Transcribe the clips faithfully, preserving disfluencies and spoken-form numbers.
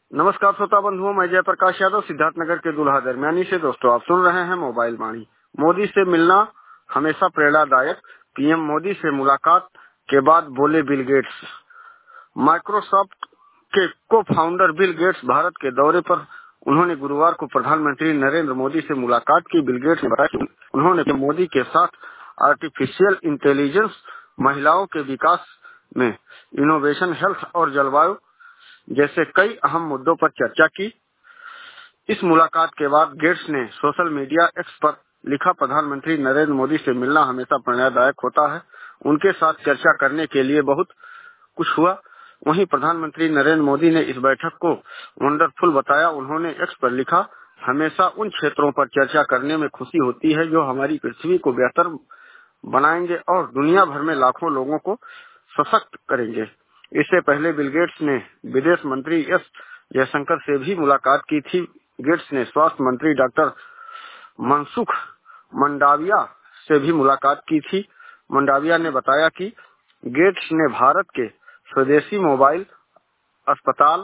नमस्कार श्रोता बंधुओं, मैं जयप्रकाश यादव सिद्धार्थनगर के दूल्हा दरमियानी से। दोस्तों, आप सुन रहे हैं मोबाइल वाणी। मोदी से मिलना हमेशा प्रेरणादायक। पीएम मोदी से मुलाकात के बाद बोले बिल गेट्स। माइक्रोसॉफ्ट के को फाउंडर बिल गेट्स भारत के दौरे पर। उन्होंने गुरुवार को प्रधानमंत्री नरेंद्र मोदी से मुलाकात की। बिल गेट्स ने बताया कि उन्होंने मोदी के साथ आर्टिफिशियल इंटेलिजेंस, महिलाओं के विकास में इनोवेशन, हेल्थ और जलवायु जैसे कई अहम मुद्दों पर चर्चा की। इस मुलाकात के बाद गेट्स ने सोशल मीडिया एक्स पर लिखा, प्रधानमंत्री नरेंद्र मोदी से मिलना हमेशा प्रेरणादायक होता है। उनके साथ चर्चा करने के लिए बहुत कुछ हुआ। वहीं प्रधानमंत्री नरेंद्र मोदी ने इस बैठक को वंडरफुल बताया। उन्होंने एक्स पर लिखा, हमेशा उन क्षेत्रों पर चर्चा करने में खुशी होती है जो हमारी पृथ्वी को बेहतर बनाएंगे और दुनिया भर में लाखों लोगों को सशक्त करेंगे। इससे पहले बिल गेट्स ने विदेश मंत्री एस जयशंकर से भी मुलाकात की थी। गेट्स ने स्वास्थ्य मंत्री डॉक्टर मनसुख मंडाविया से भी मुलाकात की थी। मंडाविया ने बताया कि गेट्स ने भारत के स्वदेशी मोबाइल अस्पताल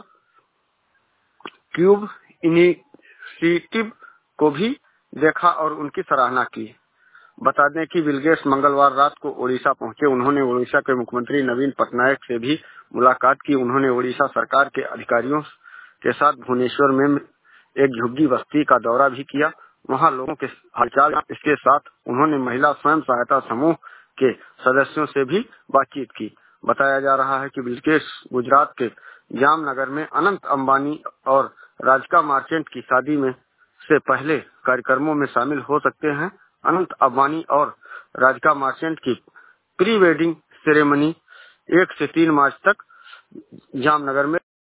क्यूब इनिशिएटिव को भी देखा और उनकी सराहना की। बता दें कि बिल गेट्स मंगलवार रात को ओडिशा पहुंचे। उन्होंने ओडिशा के मुख्यमंत्री नवीन पटनायक से भी मुलाकात की। उन्होंने ओडिशा सरकार के अधिकारियों के साथ भुवनेश्वर में एक झुग्गी बस्ती का दौरा भी किया, वहां लोगों के हालचाल। इसके साथ उन्होंने महिला स्वयं सहायता समूह के सदस्यों से भी बातचीत की। बताया जा रहा है कि बिल गेट्स गुजरात के जामनगर में अनंत अंबानी और राधिका मर्चेंट की शादी में से पहले कार्यक्रमों में शामिल हो सकते हैं। अनंत अंबानी और राधिका मर्चेंट की प्री वेडिंग सेरेमनी एक से तीन मार्च तक जामनगर में